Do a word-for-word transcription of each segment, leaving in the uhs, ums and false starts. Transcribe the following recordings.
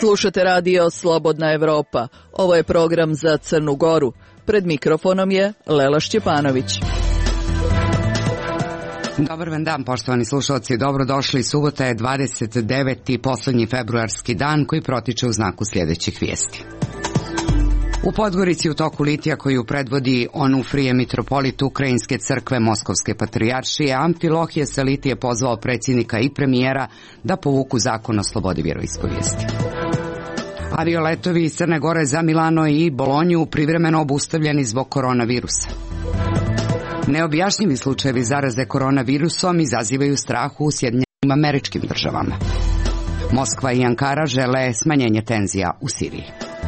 Slušate radio Slobodna Evropa. Ovo je program za Crnu Goru. Pred mikrofonom je Lela Šćepanović. Dobar vam dan, poštovani slušalci. Dobrodošli. Subota je dvadeset deveti poslednji februarski dan koji protiče u znaku sljedećih vijesti. U Podgorici u toku litija koju predvodi Onufrije, mitropolit Ukrajinske crkve Moskovske patrijaršije, Amfilohije Saliti je pozvao predsjednika i premijera da povuku zakon o slobodi vjeroispovijesti. Avioletovi iz Crne Gore za Milano i Bolonju privremeno obustavljeni zbog koronavirusa. Neobjašnjivi slučajevi zaraze koronavirusom izazivaju strah u Sjedinjenim Američkim Državama. Moskva i Ankara žele smanjenje tenzija u Siriji.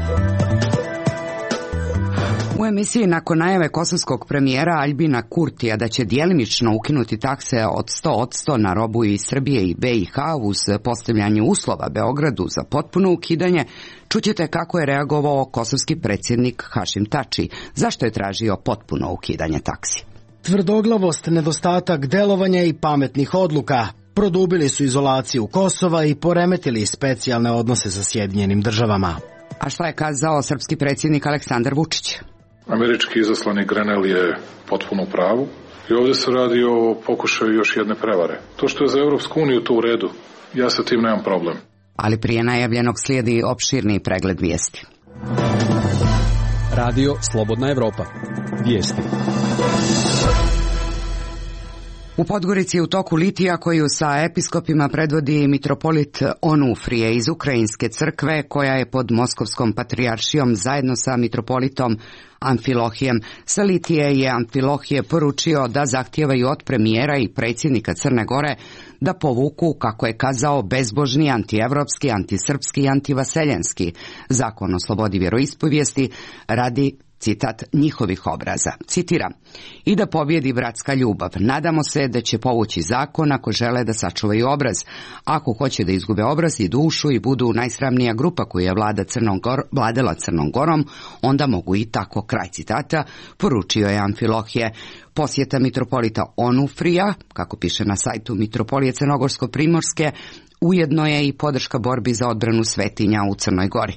U emisiji nakon najave kosovskog premijera Aljbina Kurtija da će djelimično ukinuti takse od sto posto na robu iz Srbije i B i H uz postavljanje uslova Beogradu za potpuno ukidanje, čućete kako je reagovao kosovski predsjednik Hašim Tači, zašto je tražio potpuno ukidanje taksi. Tvrdoglavost, nedostatak delovanja i pametnih odluka produbili su izolaciju Kosova i poremetili specijalne odnose sa Sjedinjenim Državama. A šta je kazao srpski predsjednik Aleksandar Vučić? Američki izaslanik Grenell je potpuno u pravu i ovdje se radi o pokušaju još jedne prevare. To što je za Europsku uniju to u redu, ja sa tim nemam problem. Ali prije najavljenog slijedi opširni pregled vijesti. Radio Slobodna Evropa. Vijesti. U Podgorici u toku litija koju sa episkopima predvodi mitropolit Onufrije iz Ukrajinske crkve, koja je pod Moskovskom patrijaršijom zajedno sa mitropolitom Amfilohijem Salitije, je Amfilohije poručio da zahtijevaju od premijera i predsjednika Crne Gore da povuku, kako je kazao, bezbožni, antievropski, antisrpski i antivaseljenski zakon o slobodi vjeroispovijesti radi, citat, njihovih obraza. Citiram, i da pobjedi bratska ljubav. Nadamo se da će povući zakon ako žele da sačuvaju obraz. Ako hoće da izgube obraz i dušu i budu najsramnija grupa koja je vlada Crnom Gor, vladala Crnom Gorom, onda mogu i tako, kraj citata, poručio je Amfilohije. Posjeta mitropolita Onufrija, kako piše na sajtu Mitropolije Crnogorsko-Primorske, ujedno je i podrška borbi za odbranu svetinja u Crnoj Gori.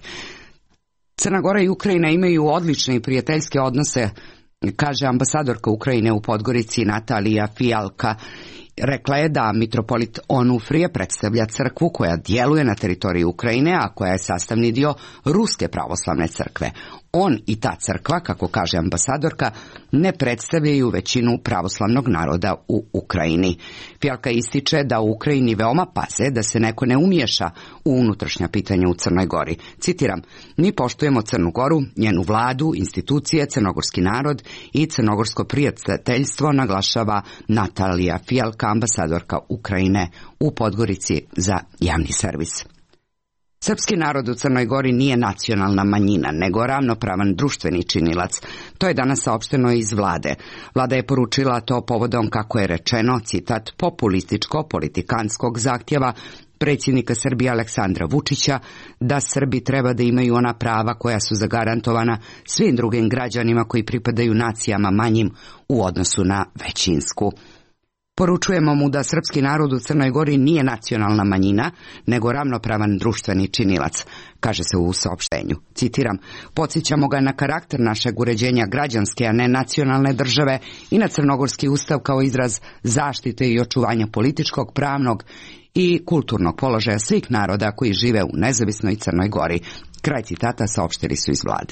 Crna Gora i Ukrajina imaju odlične i prijateljske odnose, kaže ambasadorka Ukrajine u Podgorici Natalija Fijalka. Rekla je da mitropolit Onufrije predstavlja crkvu koja djeluje na teritoriji Ukrajine, a koja je sastavni dio Ruske pravoslavne crkve. On i ta crkva, kako kaže ambasadorka, ne predstavljaju većinu pravoslavnog naroda u Ukrajini. Fijalka ističe da u Ukrajini veoma paze da se neko ne umiješa u unutrašnja pitanja u Crnoj Gori. Citiram, mi poštujemo Crnu Goru, njenu vladu, institucije, crnogorski narod i crnogorsko prijateljstvo, naglašava Natalija Fijalka, ambasadorka Ukrajine u Podgorici za javni servis. Srpski narod u Crnoj Gori nije nacionalna manjina, nego ravnopravan društveni činilac. To je danas saopšteno iz vlade. Vlada je poručila to povodom, kako je rečeno, citat, populističko-politikanskog zahtjeva predsjednika Srbije Aleksandra Vučića da Srbi treba da imaju ona prava koja su zagarantovana svim drugim građanima koji pripadaju nacijama manjim u odnosu na većinsku. Poručujemo mu da srpski narod u Crnoj Gori nije nacionalna manjina, nego ravnopravan društveni činilac, kaže se u saopštenju. Citiram, podsjećamo ga na karakter našeg uređenja građanske, a ne nacionalne države i na crnogorski ustav kao izraz zaštite i očuvanja političkog, pravnog i kulturnog položaja svih naroda koji žive u nezavisnoj Crnoj Gori. Kraj citata saopštili su iz vlade.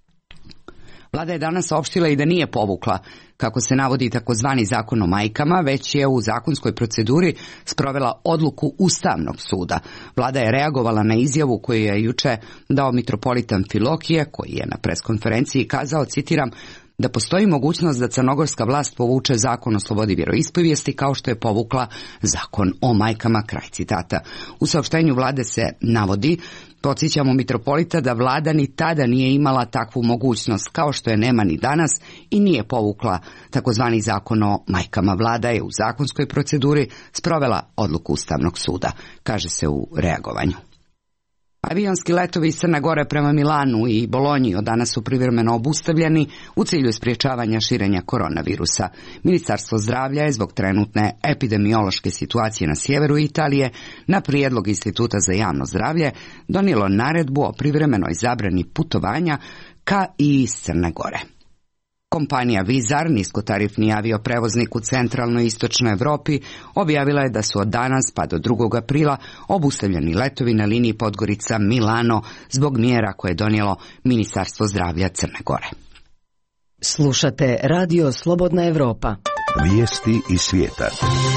Vlada je danas saopštila i da nije povukla, kako se navodi, takozvani zakon o majkama, već je u zakonskoj proceduri sprovela odluku Ustavnog suda. Vlada je reagovala na izjavu koju je juče dao mitropolit Amfilohije, koji je na preskonferenciji kazao, citiram, da postoji mogućnost da crnogorska vlast povuče zakon o slobodi vjeroispovijesti kao što je povukla zakon o majkama, kraj citata. U saopštenju vlade se navodi, podsjećamo mitropolita da vlada ni tada nije imala takvu mogućnost, kao što je nema ni danas, i nije povukla takozvani zakon o majkama. Vlada je u zakonskoj proceduri sprovela odluku Ustavnog suda, kaže se u reagovanju. Avionski letovi iz Crne Gore prema Milanu i Bolonji od danas su privremeno obustavljeni u cilju sprječavanja širenja koronavirusa. Ministarstvo zdravlja je zbog trenutne epidemiološke situacije na sjeveru Italije na prijedlog Instituta za javno zdravlje donijelo naredbu o privremenoj zabrani putovanja ka i iz Crne Gore. Kompanija Vizar, niskotarifni avioprevoznik u centralnoj i istočnoj Europi, objavila je da su od danas pa do drugog aprila obustavljeni letovi na liniji Podgorica-Milano zbog mjera koje je donijelo Ministarstvo zdravlja Crne Gore. Slušate Radio Slobodna Evropa. Vijesti iz svijeta.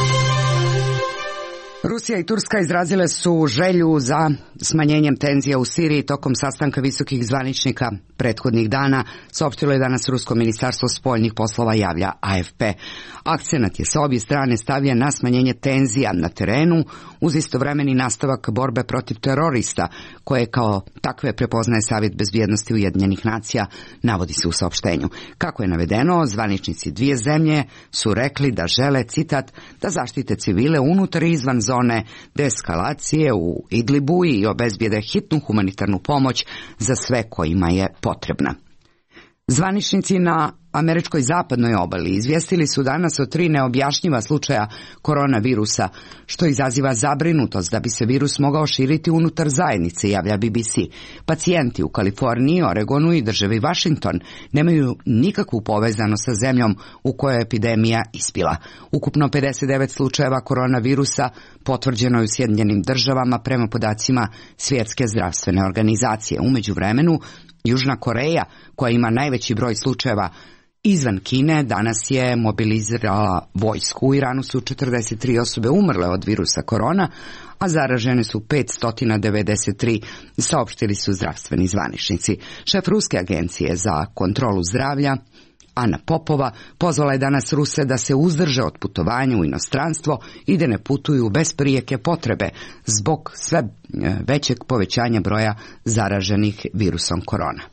Rusija i Turska izrazile su želju za smanjenjem tenzija u Siriji tokom sastanka visokih zvaničnika prethodnih dana, saopštilo je danas Rusko ministarstvo spoljnih poslova, javlja A F P. Akcenat je sa obje strane stavljen na smanjenje tenzija na terenu uz istovremeni nastavak borbe protiv terorista, koje kao takve prepoznaje Savjet bezbjednosti Ujedinjenih nacija, navodi se u saopštenju. Kako je navedeno, zvaničnici dvije zemlje su rekli da žele, citat, da zaštite civile unutar i izvan zone deeskalacije u Idlibu i obezbijede hitnu humanitarnu pomoć za sve kojima je potrebna. Zvaničnici na američkoj zapadnoj obali izvijestili su danas o tri neobjašnjiva slučaja koronavirusa, što izaziva zabrinutost da bi se virus mogao širiti unutar zajednice, javlja B B C. Pacijenti u Kaliforniji, Oregonu i državi Washington nemaju nikakvu povezanost sa zemljom u kojoj je epidemija ispila. Ukupno pedeset devet slučajeva koronavirusa potvrđeno je u Sjedinjenim državama prema podacima Svjetske zdravstvene organizacije. U međuvremenu, Južna Koreja, koja ima najveći broj slučajeva izvan Kine, danas je mobilizirala vojsku. U Iranu su četrdeset tri osobe umrle od virusa korona, a zaražene su petsto devedeset tri, saopštili su zdravstveni zvaničnici. Šef Ruske agencije za kontrolu zdravlja, Ana Popova, pozvala je danas Ruse da se uzdrže od putovanja u inostranstvo i da ne putuju bez prijeke potrebe zbog sve većeg povećanja broja zaraženih virusom korona.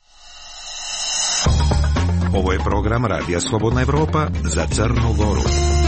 Ovo je program Radija Slobodna Evropa za Crnu Goru.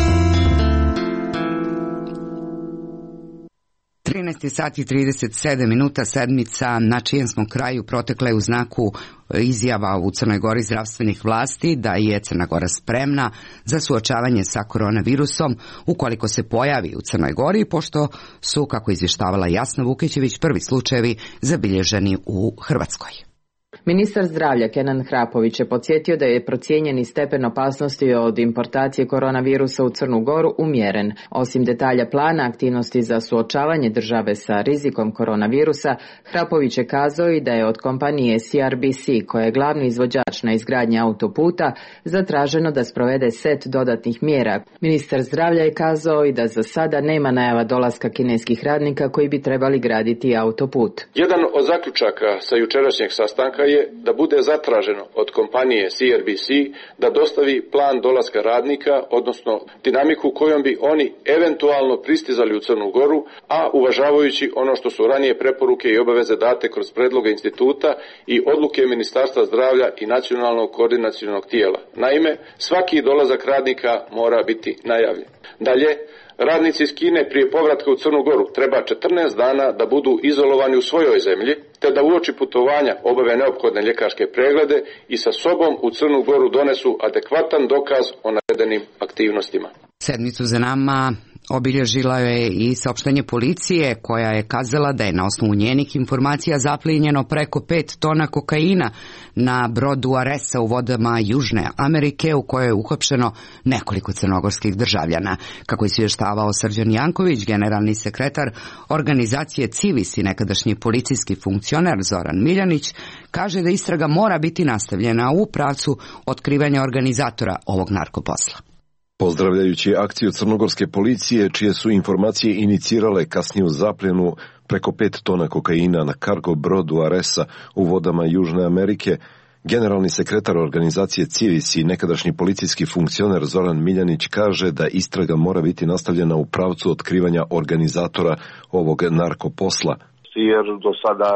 trinaest sati i trideset sedam minuta, sedmica na čijem smo kraju protekle u znaku izjava u Crnoj Gori zdravstvenih vlasti da je Crna Gora spremna za suočavanje sa koronavirusom ukoliko se pojavi u Crnoj Gori, pošto su, kako izvještavala Jasna Vukićević, prvi slučajevi zabilježeni u Hrvatskoj. Ministar zdravlja Kenan Hrapović je podsjetio da je procijenjeni stepen opasnosti od importacije koronavirusa u Crnu Goru umjeren. Osim detalja plana aktivnosti za suočavanje države sa rizikom koronavirusa, Hrapović je kazao i da je od kompanije C R B C, koja je glavni izvođač na izgradnji autoputa, zatraženo da sprovede set dodatnih mjera. Ministar zdravlja je kazao i da za sada nema najava dolaska kineskih radnika koji bi trebali graditi autoput. Jedan od zaključaka sa jučerašnjeg sastanka je da bude zatraženo od kompanije C R B C da dostavi plan dolaska radnika, odnosno dinamiku kojom bi oni eventualno pristizali u Crnu Goru, a uvažavajući ono što su ranije preporuke i obaveze date kroz predloge instituta i odluke Ministarstva zdravlja i Nacionalnog koordinacionog tijela. Naime, svaki dolazak radnika mora biti najavljen. Dalje, radnici iz Kine prije povratka u Crnu Goru treba četrnaest dana da budu izolovani u svojoj zemlji, te da uoči putovanja obave neophodne ljekarske preglede i sa sobom u Crnu Goru donesu adekvatan dokaz o navedenim aktivnostima. Sedmicu za nama obilježila je i saopštenje policije koja je kazala da je na osnovu njenih informacija zaplijenjeno preko pet tona kokaina na brodu Aresa u vodama Južne Amerike u kojoj je uhapšeno nekoliko crnogorskih državljana. Kako je izvještavao Srđan Janković, generalni sekretar organizacije Civis i nekadašnji policijski funkcioner Zoran Miljanić, kaže da istraga mora biti nastavljena u pravcu otkrivanja organizatora ovog narkoposla. Pozdravljajući akciju crnogorske policije, čije su informacije inicirale kasniju zapljenu preko pet tona kokaina na kargo brodu Aresa u vodama Južne Amerike, generalni sekretar organizacije Civis i nekadašnji policijski funkcioner Zoran Miljanić kaže da istraga mora biti nastavljena u pravcu otkrivanja organizatora ovog narkoposla. Jer do sada,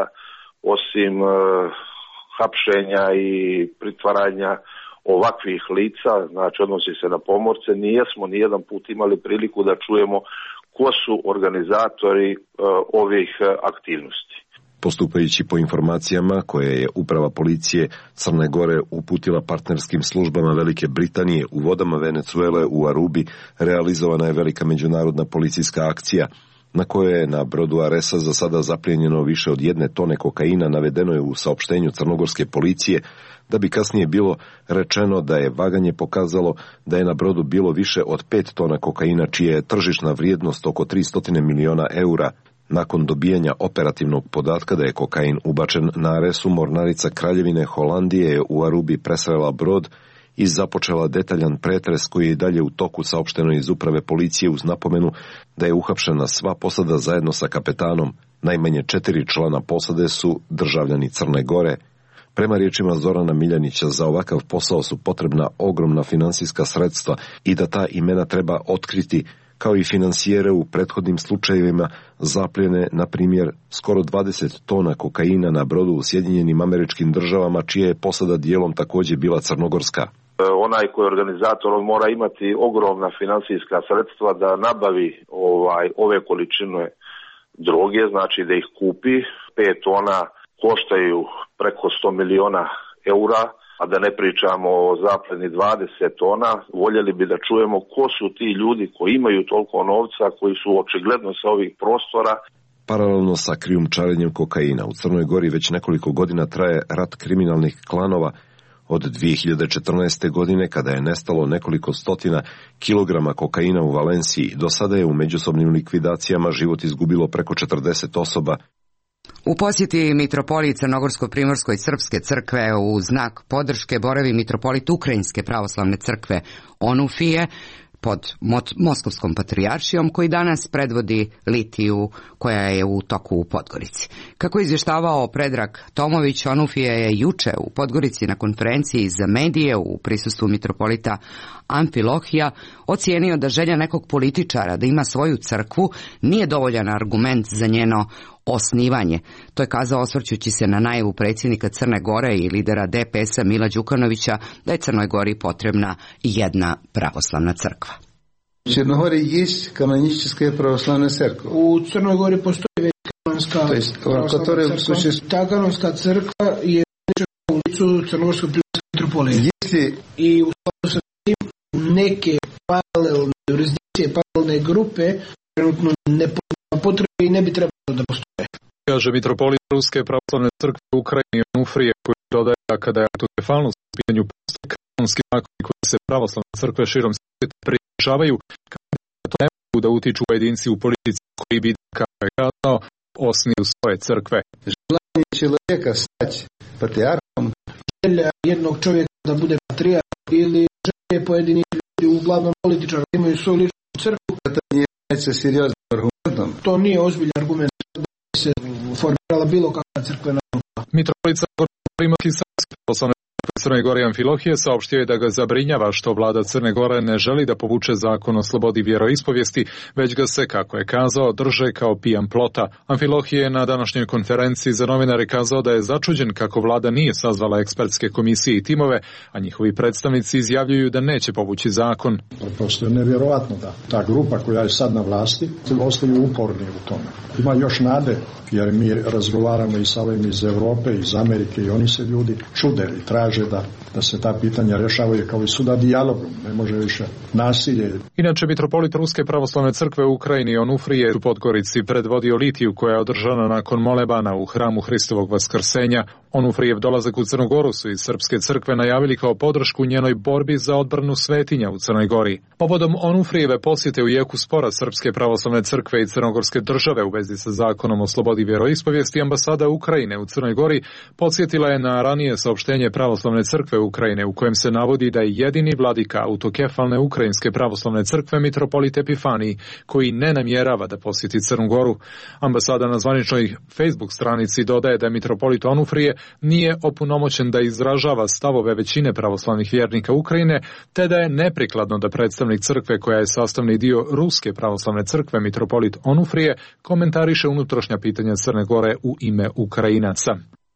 osim uh, hapšenja i pritvaranja ovakvih lica, znači odnosi se na pomorce, nijesmo nijedan put imali priliku da čujemo ko su organizatori uh, ovih uh, aktivnosti. Postupajući po informacijama koje je uprava policije Crne Gore uputila partnerskim službama Velike Britanije u vodama Venecuele u Arubi, realizovana je velika međunarodna policijska akcija na kojoj je na brodu Aresa za sada zaplijenjeno više od jedne tone kokaina, navedeno je u saopštenju crnogorske policije, da bi kasnije bilo rečeno da je vaganje pokazalo da je na brodu bilo više od pet tona kokaina, čija je tržišna vrijednost oko tristo miliona eura. Nakon dobijanja operativnog podatka da je kokain ubačen na Aresu, mornarica Kraljevine Holandije je u Arubi presrela brod i započela detaljan pretres koji je i dalje u toku, saopšteno iz uprave policije uz napomenu da je uhapšena sva posada zajedno sa kapetanom. Najmanje četiri člana posade su državljani Crne Gore. Prema riječima Zorana Miljanića, za ovakav posao su potrebna ogromna finansijska sredstva i da ta imena treba otkriti, kao i finansijere u prethodnim slučajevima zapljene, na primjer, skoro dvadeset tona kokaina na brodu u Sjedinjenim Američkim Državama, čija je posada dijelom također bila crnogorska. Onaj koji je organizator, on mora imati ogromna finansijska sredstva da nabavi ovaj ove količine droge, znači da ih kupi. Pet tona koštaju preko sto miliona eura, a da ne pričamo o zapljeni dvadeset tona. Voljeli bi da čujemo ko su ti ljudi koji imaju toliko novca, koji su očigledno sa ovih prostora. Paralelno sa krijumčarenjem kokaina u Crnoj Gori već nekoliko godina traje rat kriminalnih klanova. Od dvije hiljade četrnaeste. godine, kada je nestalo nekoliko stotina kilograma kokaina u Valenciji, do sada je u međusobnim likvidacijama život izgubilo preko četrdeset osoba. U posjeti mitropoliji Crnogorsko-Primorskoj srpske crkve u znak podrške boravi mitropolit Ukrajinske pravoslavne crkve Onufije pod Moskovskom patrijaršijom, koji danas predvodi litiju koja je u toku u Podgorici. Kako je izvještavao Predrag Tomović, Onufije je juče u Podgorici na konferenciji za medije u prisustvu mitropolita Amfilohija ocijenio da želja nekog političara da ima svoju crkvu nije dovoljan argument za njeno osnivanje. To je kazao osvrćući se na najavu predsjednika Crne Gore i lidera D P S-a Mila Đukanovića da je Crnoj Gori potrebna jedna pravoslavna crkva. U Crnoj Gori je kanonička pravoslavna crkva. U Crnoj Gori postoji već kanonska pravoslavna crkva. Ta kanonska crkva je u ulicu Crnogorsko-Primorske mitropolije. I u skladu sa tim neke paralelne jurisdikcije, paralelne grupe trenutno ne potrebe i ne bi trebalo da postoje. Kaže mitropolit Ruske pravoslavne crkve u Ukrajini Onufrije, koji dodaje da kada je autokefalnost u pitanju postoje kanonski zakoni koji se pravoslavne crkve širom svijeta pridržavaju, kada to ne mogu da utiču pojedinci u politici koji bi, kako je kazao, osniju svoje crkve. Želanje čovjeka stać patrijarhom. Želja jednog čovjeka da bude patrijarh ili želje pojedinih ljudi, uglavnom političara, imaju svoju ličnu crkvu. To nije seriozno argumentom. To nije ozbiljan argument da se formirala bilo kakva crkvena grupa. Mitropolit Primorski srpske pravoslavne Crne Gore Amfilohije saopštio je da ga zabrinjava što vlada Crne Gore ne želi da povuče zakon o slobodi vjeroispovijesti, već ga se, kako je kazao, drže kao pijan plota. Amfilohije je na današnjoj konferenciji za novinare kazao da je začuđen kako vlada nije sazvala ekspertske komisije i timove, a njihovi predstavnici izjavljuju da neće povući zakon. Prosto je nevjerovatno da ta grupa koja je sad na vlasti ostaju uporni u tome. Ima još nade, jer mi razgovaramo i sa ovim iz Europe, iz Amerike, i oni se ljudi čude i traže da, da se ta pitanja rješavaju kao i suda dijalogom, ne može više nasilje. Inače, mitropolit Ruske pravoslavne crkve u Ukrajini Onufrije u Podgorici predvodio litiju koja je održana nakon molebana u hramu Hristovog vaskrsenja. Onufrijev dolazak u Crnu Goru su iz Srpske crkve najavili kao podršku njenoj borbi za odbranu svetinja u Crnoj Gori. Povodom Onufrijeve posjete u jeku spora Srpske pravoslavne crkve i Crnogorske države u vezi sa zakonom o slobodi vjeroispovijesti, ambasada Ukrajine u Crnoj Gori podsjetila je na ranije saopštenje Pravoslavne crkve Ukrajine u kojem se navodi da je jedini vladika autokefalne Ukrajinske pravoslavne crkve mitropolit Epifanij, koji ne namjerava da posjeti Crnu Goru. Ambasada na zvaničnoj Facebook stranici dodaje da mitropolit Onufrije nije opunomoćen da izražava stavove većine pravoslavnih vjernika Ukrajine, te da je neprikladno da predstavnik crkve koja je sastavni dio Ruske pravoslavne crkve mitropolit Onufrije komentariše unutrašnja pitanja Crne Gore u ime Ukrajinaca.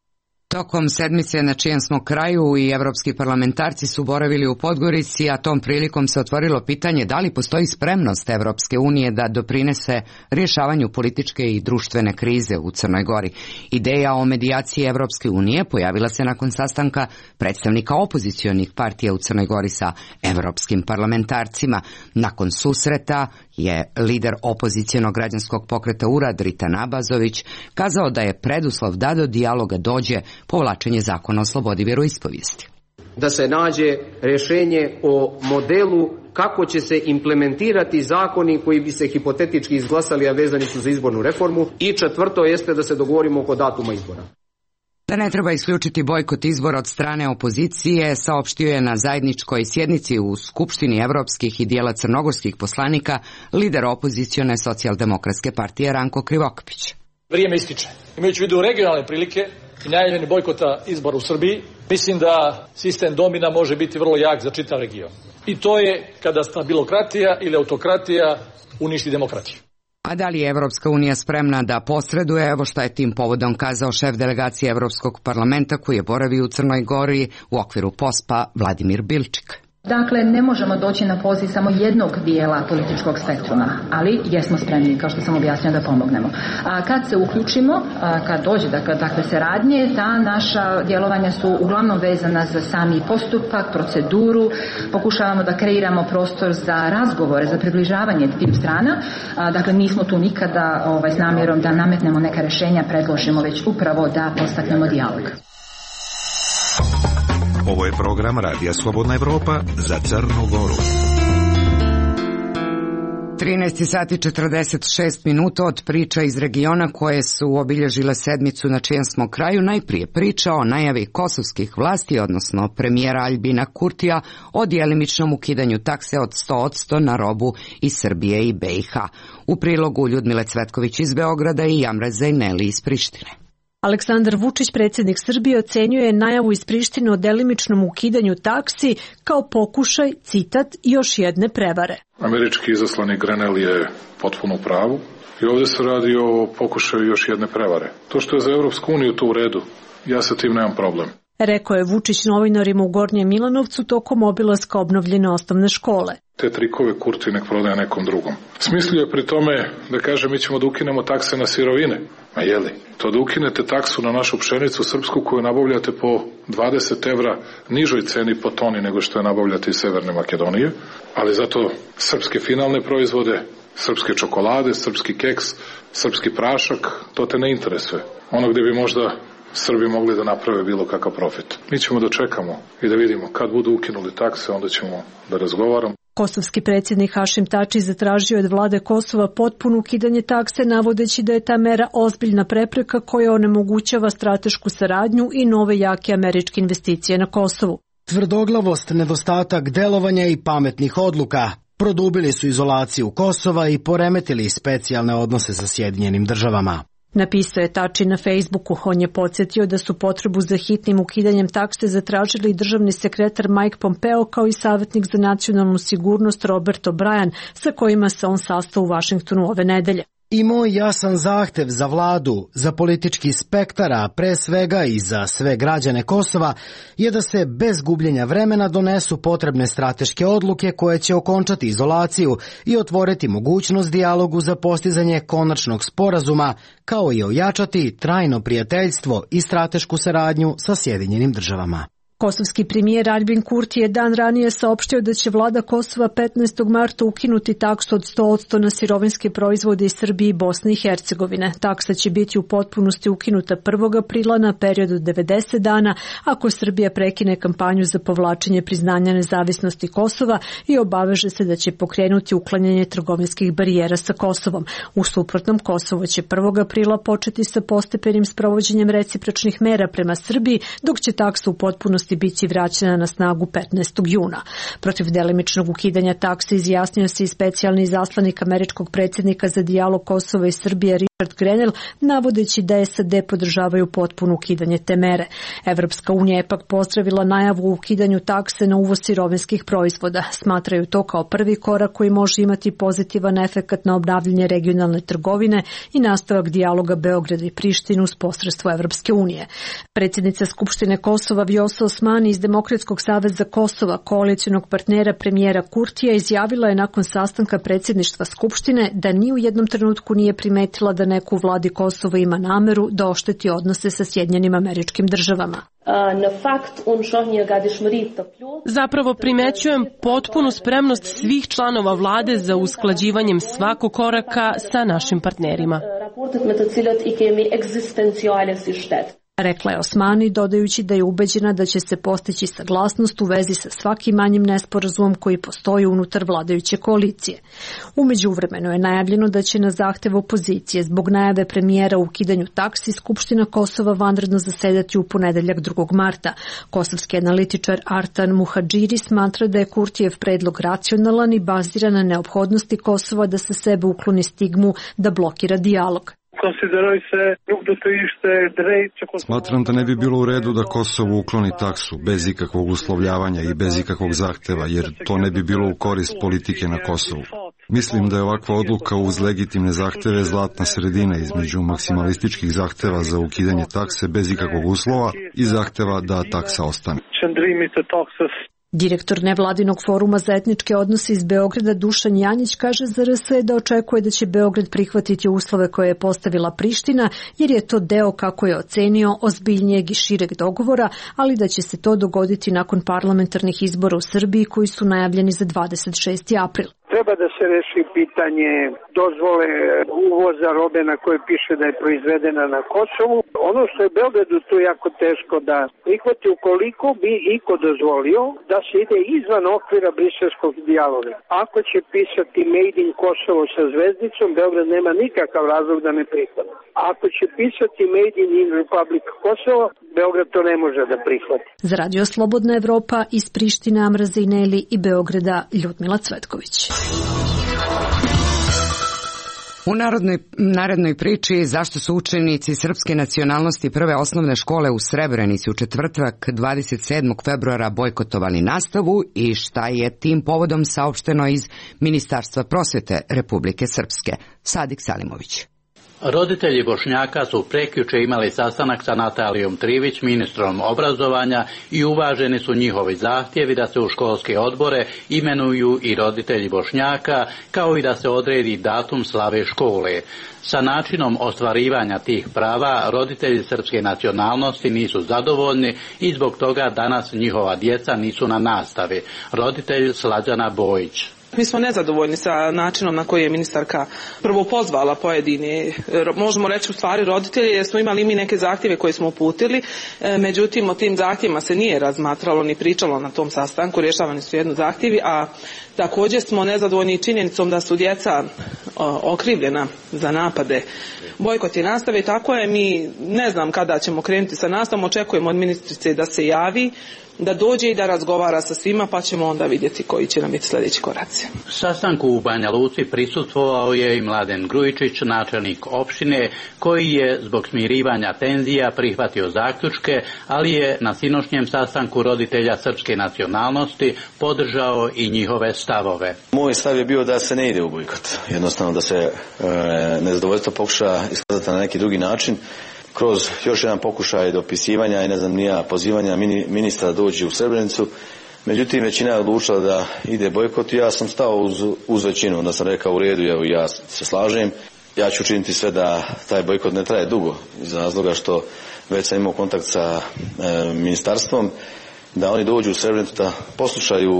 Tokom sedmice na čijem smo kraju i evropski parlamentarci su boravili u Podgorici, a tom prilikom se otvorilo pitanje da li postoji spremnost Evropske unije da doprinese rješavanju političke i društvene krize u Crnoj Gori. Ideja o medijaciji Evropske unije pojavila se nakon sastanka predstavnika opozicionih partija u Crnoj Gori sa evropskim parlamentarcima. Nakon susreta je lider opozicionog građanskog pokreta U R A Dritan Abazović kazao da je preduslov da do dijaloga dođe povlačenje zakona o slobodi vjeroispovijesti. Da se nađe rješenje o modelu kako će se implementirati zakoni koji bi se hipotetički izglasali, a vezani su za izbornu reformu. I četvrto jeste da se dogovorimo oko datuma izbora. Da ne treba isključiti bojkot izbora od strane opozicije, saopštio je na zajedničkoj sjednici u Skupštini evropskih i dijela crnogorskih poslanika lider opozicione socijaldemokratske partije Ranko Krivokapić. Vrijeme ističe. Imajući u vidu regionalne prilike i najavljeni bojkota izbora u Srbiji, mislim da sistem domina može biti vrlo jak za čitav region. I to je kada stabilokratija ili autokratija uništi demokratiju. A da li je Evropska unija spremna da posreduje? Evo šta je tim povodom kazao šef delegacije Evropskog parlamenta koji je boravio u Crnoj Gori u okviru pospa Vladimir Bilčik. Dakle, ne možemo doći na poziv samo jednog dijela političkog spektruma, ali jesmo spremni, kao što sam objasnila, da pomognemo. A kad se uključimo, a kad dođe dakle, dakle saradnje, ta naša djelovanja su uglavnom vezana za sami postupak, proceduru, pokušavamo da kreiramo prostor za razgovore, za približavanje tim strana. A, dakle, nismo tu nikada ovaj, s namjerom da nametnemo neka rješenja, predložimo, već upravo da postaknemo dijalog. Ovo je program Radija Slobodna Evropa za Crnu Goru. trinaest sati četrdeset šest minuta od priča iz regiona koje su obilježile sedmicu na čijem smo kraju. Najprije priča o najavi kosovskih vlasti, odnosno premijera Aljbina Kurtija, o djelimičnom ukidanju takse od sto posto na robu iz Srbije i B i H. U prilogu Ljudmile Cvetković iz Beograda i Jamre Zajneli iz Prištine. Aleksandar Vučić, predsjednik Srbije, ocenjuje najavu iz Prištine o delimičnom ukidanju taksi kao pokušaj, citat, još jedne prevare. Američki izaslanik Grenell je potpuno u pravu i ovdje se radi o pokušaju još jedne prevare. To što je za Evropsku uniju to u redu, ja sa tim nemam problem. Rekao je Vučić novinarima u Gornjem Milanovcu tokom obilaska obnovljene osnovne škole. Te trikove Kurti nek prodaje nekom drugom. Smislio je pri tome da kaže mi ćemo da ukinemo takse na sirovine. Ma jeli, to da ukinete taksu na našu pšenicu srpsku koju nabavljate po dvadeset evra nižoj ceni po toni nego što je nabavljate iz Severne Makedonije, ali zato srpske finalne proizvode, srpske čokolade, srpski keks, srpski prašak, to te ne interesuje. Ono gdje bi možda Srbi mogli da naprave bilo kakav profit. Mi ćemo da čekamo i da vidimo kad budu ukinuli takse, onda ćemo da razgovaramo. Kosovski predsjednik Hašim Tači zatražio od vlade Kosova potpuno ukidanje takse, navodeći da je ta mera ozbiljna prepreka koja onemogućava stratešku saradnju i nove jake američke investicije na Kosovu. Tvrdoglavost, nedostatak delovanja i pametnih odluka produbili su izolaciju Kosova i poremetili specijalne odnose sa Sjedinjenim državama. Napisao je Tači na Facebooku. On je podsjetio da su potrebu za hitnim ukidanjem takse zatražili državni sekretar Mike Pompeo kao i savjetnik za nacionalnu sigurnost Robert O'Brien, sa kojima se on sastao u Vašingtonu ove nedelje. I moj jasan zahtev za vladu, za politički spektar, a pre svega i za sve građane Kosova, je da se bez gubljenja vremena donesu potrebne strateške odluke koje će okončati izolaciju i otvoriti mogućnost dijalogu za postizanje konačnog sporazuma, kao i ojačati trajno prijateljstvo i stratešku saradnju sa Sjedinjenim državama. Kosovski premijer Aljbin Kurti je dan ranije saopštio da će vlada Kosova petnaestog marta ukinuti taksu od sto posto na sirovinske proizvode iz Srbije i Bosne i Hercegovine. Taksa će biti u potpunosti ukinuta prvog aprila na period od devedeset dana ako Srbija prekine kampanju za povlačenje priznanja nezavisnosti Kosova i obaveže se da će pokrenuti uklanjanje trgovinskih barijera sa Kosovom. U suprotnom, Kosovo će prvog aprila početi sa postepenim sprovođenjem recipročnih mera prema Srbiji, dok će taksa u potpunosti biti vraćena na snagu petnaestog juna. Protiv delimičnog ukidanja takse izjasnio se i specijalni izaslanik američkog predsjednika za dijalog Kosova i Srbije Grenell, navodeći da S A D podržavaju potpuno ukidanje te mere. Evropska unija je pak pozdravila najavu o ukidanju takse na uvoz sirovinskih proizvoda. Smatraju to kao prvi korak koji može imati pozitivan efekat na obnavljanje regionalne trgovine i nastavak dijaloga Beograda i Prištine uz posredstvo Evropske unije. Predsjednica Skupštine Kosova Vjosa Osmani iz Demokratskog saveza Kosova, koalicionog partnera premijera Kurtija, izjavila je nakon sastanka predsjedništva Skupštine da ni u jednom trenutku nije primetila da neko u vladi Kosova ima nameru da ošteti odnose sa Sjedinjenim Američkim Državama. Zapravo primećujem potpunu spremnost svih članova vlade za usklađivanjem svakog koraka sa našim partnerima. Rekla je Osmani, dodajući da je ubeđena da će se postići saglasnost u vezi sa svakim manjim nesporazumom koji postoji unutar vladajuće koalicije. U međuvremenu je najavljeno da će na zahtev opozicije zbog najave premijera u ukidanju taksi Skupština Kosova vanredno zasedati u ponedeljak drugog marta. Kosovski analitičar Artan Muhadžiri smatra da je Kurtijev predlog racionalan i baziran na neophodnosti Kosova da se sebe ukloni stigmu da blokira dijalog. Smatram da ne bi bilo u redu da Kosovo ukloni taksu bez ikakvog uslovljavanja i bez ikakvog zahteva, jer to ne bi bilo u korist politike na Kosovu. Mislim da je ovakva odluka uz legitimne zahteve zlatna sredina između maksimalističkih zahteva za ukidanje takse bez ikakvog uslova i zahteva da taksa ostane. Direktor nevladinog foruma za etničke odnose iz Beograda Dušan Janjić kaže za R S da očekuje da će Beograd prihvatiti uslove koje je postavila Priština, jer je to deo, kako je ocenio, ozbiljnijeg i šireg dogovora, ali da će se to dogoditi nakon parlamentarnih izbora u Srbiji koji su najavljeni za dvadeset šesti april. Treba da se reši pitanje dozvole uvoza robe na kojoj piše da je proizvedena na Kosovu. Ono što je Beogradu tu jako teško da prihvati, ukoliko bi iko dozvolio da se ide izvan okvira briselskog dijaloga. Ako će pisati Made in Kosovo sa zvezdicom, Beograd nema nikakav razlog da ne prihvati. Ako će pisati Made in Republic Kosovo, Beograd to ne može da prihvati. Za Radio Slobodna Evropa iz Prištine Amra Zejneli i Beograda Ljudmila Cvetković. U narodnoj, narednoj priči zašto su učenici srpske nacionalnosti prve osnovne škole u Srebrenici u četvrtak dvadeset sedmog februara bojkotovali nastavu i šta je tim povodom saopšteno iz Ministarstva prosvete Republike Srpske. Sadik Salimović. Roditelji Bošnjaka su prekjuče imali sastanak sa Natalijom Trivić, ministrom obrazovanja, i uvaženi su njihovi zahtjevi da se u školske odbore imenuju i roditelji Bošnjaka, kao i da se odredi datum slave škole. Sa načinom ostvarivanja tih prava roditelji srpske nacionalnosti nisu zadovoljni i zbog toga danas njihova djeca nisu na nastavi. Roditelj Slađana Bojić. Mi smo nezadovoljni sa načinom na koji je ministarka prvo pozvala pojedini, možemo reći u stvari roditelji, jer smo imali mi neke zahtjeve koje smo uputili, međutim o tim zahtjevima se nije razmatralo ni pričalo na tom sastanku, rješavani su jedno zahtjevi, a također smo nezadovoljni činjenicom da su djeca okrivljena za napade, bojkot i nastave, tako je, mi ne znam kada ćemo krenuti sa nastavom, očekujemo od ministrice da se javi, da dođe i da razgovara sa svima, pa ćemo onda vidjeti koji će nam biti sljedeći koraci. Sastanku u Banja Luci prisustvovao je i Mladen Grujičić, načelnik opštine, koji je zbog smirivanja tenzija prihvatio zaključke, ali je na sinošnjem sastanku roditelja srpske nacionalnosti podržao i njihove stavove. Moj stav je bio da se ne ide u bojkot, jednostavno da se e, nezadovoljstvo pokuša iskazati na neki drugi način, kroz još jedan pokušaj dopisivanja i ne znam nija pozivanja ministra da dođe u Srebrenicu. Međutim, većina je odlučila da ide bojkot i ja sam stao uz, uz većinu, onda sam rekao u redu, evo ja se slažem. Ja ću učiniti sve da taj bojkot ne traje dugo, iz razloga što već sam imao kontakt sa e, ministarstvom, da oni dođu u Srebrenicu, da poslušaju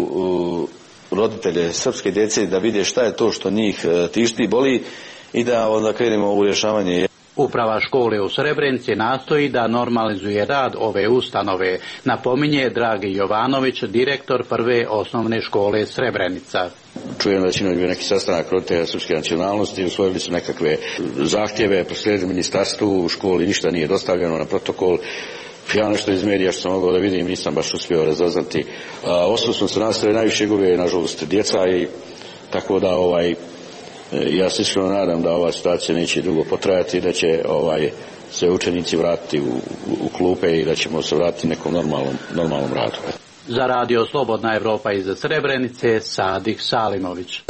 e, roditelje srpske djece, da vide šta je to što njih e, tišti i boli i da onda krenemo u rješavanje. Uprava škole u Srebrenici nastoji da normalizuje rad ove ustanove, napominje Dragi Jovanović, direktor prve osnovne škole Srebrenica. Čujem da će imati neki sastanak roditelja srpske nacionalnosti, usvojili su nekakve zahtjeve, proslijedili ministarstvu, u školi ništa nije dostavljeno na protokol. Ja nešto iz medija što sam mogao da vidim, nisam baš uspio razaznati. Osnovno se nastave najviše gube, nažalost, djeca, i tako da ovaj Ja se iskreno nadam da ova situacija neće dugo potrajati i da će ovaj, se učenici vratiti u, u, u klupe i da ćemo se vratiti nekom normalnom, normalnom radu. Za radio Slobodna Evropa iz Srebrenice, Sadih Salimović.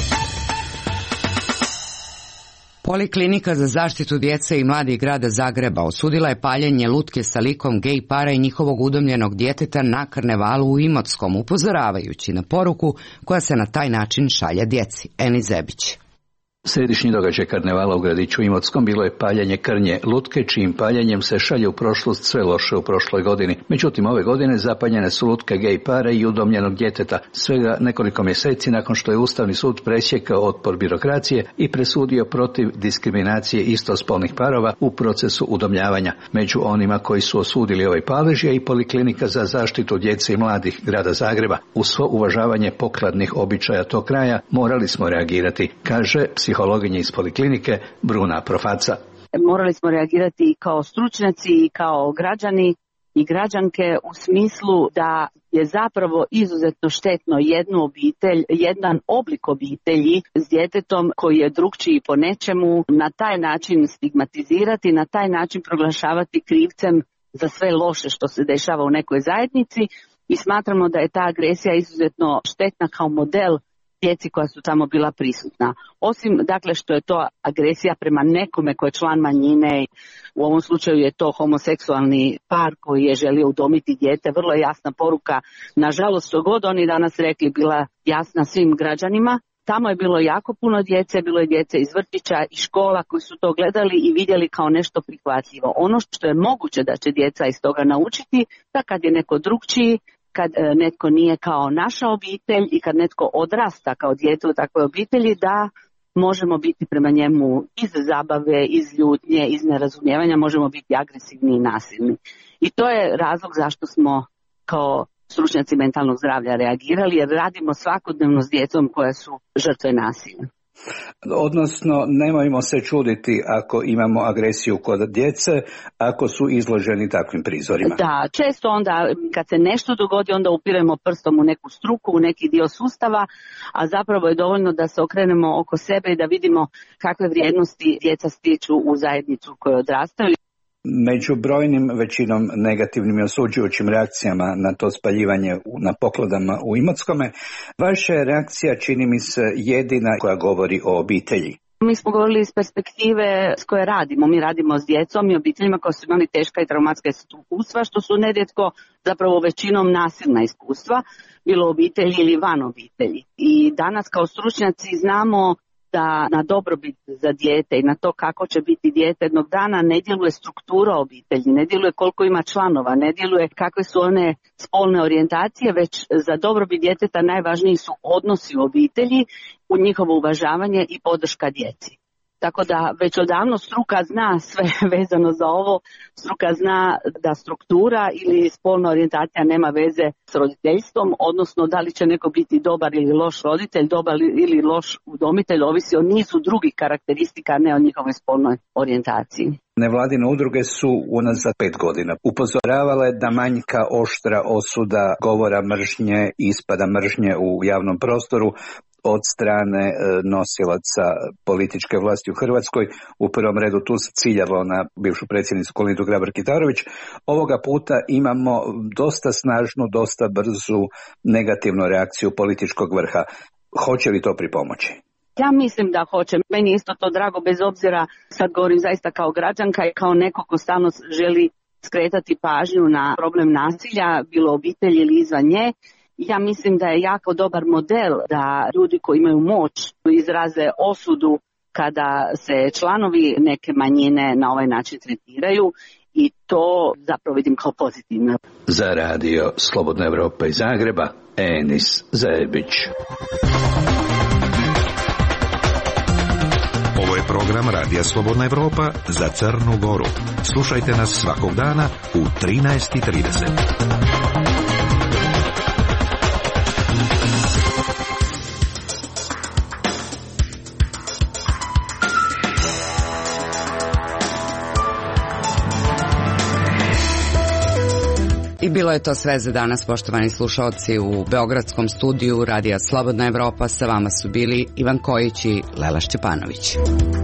Poliklinika za zaštitu djece i mladih grada Zagreba osudila je paljenje lutke sa likom gej para i njihovog udomljenog djeteta na karnevalu u Imotskom, upozoravajući na poruku koja se na taj način šalje djeci. Eni Zebić. Središnji događaj karnevala u gradiću Imotskom bilo je paljenje krnje lutke, čijim paljenjem se šalje u prošlost sve loše u prošloj godini. Međutim, ove godine zapaljene su lutke gej pare i udomljenog djeteta, svega nekoliko mjeseci nakon što je Ustavni sud presjekao otpor birokracije i presudio protiv diskriminacije istospolnih parova u procesu udomljavanja. Među onima koji su osudili ovaj palež je i Poliklinika za zaštitu djece i mladih grada Zagreba. Uz svo uvažavanje pokladnih običaja tog kraja morali smo reagirati, kaže psihologinja iz Poliklinike Bruna Profaca. Morali smo reagirati i kao stručnjaci i kao građani i građanke u smislu da je zapravo izuzetno štetno jednu obitelj, jedan oblik obitelji s djetetom koji je drukčiji po nečemu, na taj način stigmatizirati, na taj način proglašavati krivcem za sve loše što se dešava u nekoj zajednici i smatramo da je ta agresija izuzetno štetna kao model djeci koja su tamo bila prisutna. Osim, dakle, što je to agresija prema nekome koji je član manjine, u ovom slučaju je to homoseksualni par koji je želio udomiti dijete, vrlo je jasna poruka, nažalost, što god oni danas rekli, bila jasna svim građanima. Tamo je bilo jako puno djece, bilo je djece iz vrtića i škola koji su to gledali i vidjeli kao nešto prihvatljivo. Ono što je moguće da će djeca iz toga naučiti, da kad je neko drugčiji, kad netko nije kao naša obitelj i kad netko odrasta kao dijete u takvoj obitelji, da možemo biti prema njemu iz zabave, iz ljutnje, iz nerazumijevanja, možemo biti agresivni i nasilni. I to je razlog zašto smo kao stručnjaci mentalnog zdravlja reagirali, jer radimo svakodnevno s djecom koje su žrtve nasilja. Odnosno, nemojmo se čuditi ako imamo agresiju kod djece, ako su izloženi takvim prizorima. Da, često onda kad se nešto dogodi, onda upiremo prstom u neku struku, u neki dio sustava, a zapravo je dovoljno da se okrenemo oko sebe i da vidimo kakve vrijednosti djeca stiču u zajednicu koju odrastaju. Među brojnim većinom negativnim i osuđujućim reakcijama na to spaljivanje na pokladama u Imotskome, vaša je reakcija, čini mi se, jedina koja govori o obitelji. Mi smo govorili iz perspektive s koje radimo. Mi radimo s djecom i obiteljima koji su imali teška i traumatska iskustva, što su nerijetko zapravo većinom nasilna iskustva, bilo obitelji ili van obitelji. I danas kao stručnjaci znamo da na dobrobit za dijete i na to kako će biti dijete jednog dana ne djeluje struktura obitelji, ne djeluje koliko ima članova, ne djeluje kakve su one spolne orijentacije, već za dobrobit djeteta najvažniji su odnosi u obitelji, u njihovo uvažavanje i podrška djeci. Tako da već odavno struka zna sve vezano za ovo, struka zna da struktura ili spolna orijentacija nema veze s roditeljstvom, odnosno da li će neko biti dobar ili loš roditelj, dobar ili loš udomitelj, ovisi o nizu drugih karakteristika, ne o njihovoj spolnoj orijentaciji. Nevladine udruge su unazad pet godina upozoravale da manjka oštra osuda govora mržnje i ispada mržnje u javnom prostoru od strane nosilaca političke vlasti u Hrvatskoj. U prvom redu tu se ciljalo na bivšu predsjednicu Kolindu Grabar-Kitarović. Ovoga puta imamo dosta snažnu, dosta brzu negativnu reakciju političkog vrha. Hoće li to pripomoći? Ja mislim da hoće. Meni je isto to drago, bez obzira, sad govorim zaista kao građanka i kao neko ko stalno želi skretati pažnju na problem nasilja, bilo obitelji ili izvan nje. Ja mislim da je jako dobar model da ljudi koji imaju moć izraze osudu kada se članovi neke manjine na ovaj način tretiraju i to zapravo vidim kao pozitivno. Za radio Slobodna Evropa iz Zagreba, Enis Zebić. Ovo je program Radija Slobodna Evropa za Crnu Goru. Slušajte nas svakog dana u trinaest i trideset. I bilo je to sve za danas, poštovani slušalci. U beogradskom studiju Radija Slobodna Evropa sa vama su bili Ivan Kojić i Lela Šćepanović.